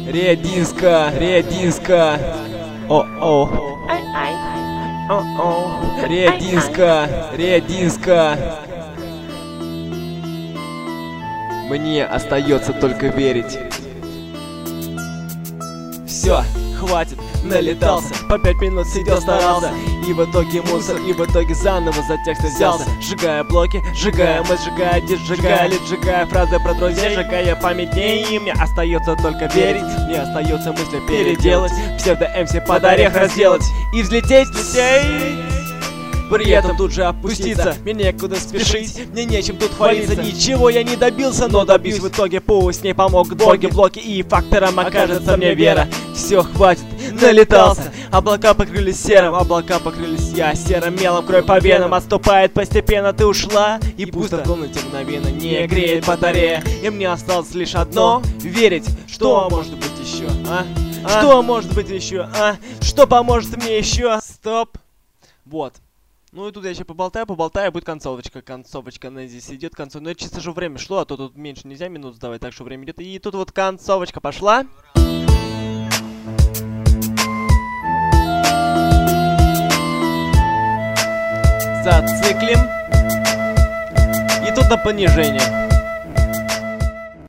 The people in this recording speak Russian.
Редиска, редиска. О-о. О-о. Редиска, редиска. Мне остается только верить. Все, хватит, налетался. По 5 минут сидел, старался. И в итоге мусор, и в итоге заново за текст взялся. Сжигая блоки, сжигая мысль, сжигая диск, сжигая лид, сжигая фразы про друзей, сжигая память дней. И мне остается только верить. Мне остается мысли переделать. Псевдо-МС под орех разделать. И взлететь, взлететь. При этом тут же опуститься. Мне некуда спешить, мне нечем тут хвалиться. Ничего я не добился, но добьюсь в итоге. Пусть не помогут боги, блоки и фактором окажется мне вера. Все, хватит, налетался. Облака покрылись серым, облака покрылись я серым мелом, кровь по венам отступает постепенно. Ты ушла, и пусто в комнате мгновенно не греет батарея. И мне осталось лишь одно — верить. Что может быть еще, а? Что может быть еще, а? Что поможет мне еще? Стоп. Вот. Ну и тут я еще поболтаю, будет концовочка. Концовочка, она здесь идет, концовочка. Но это чисто же время шло, а то тут меньше нельзя минут сдавать, так что время идет. И тут вот концовочка пошла. Зациклим. И тут на понижение.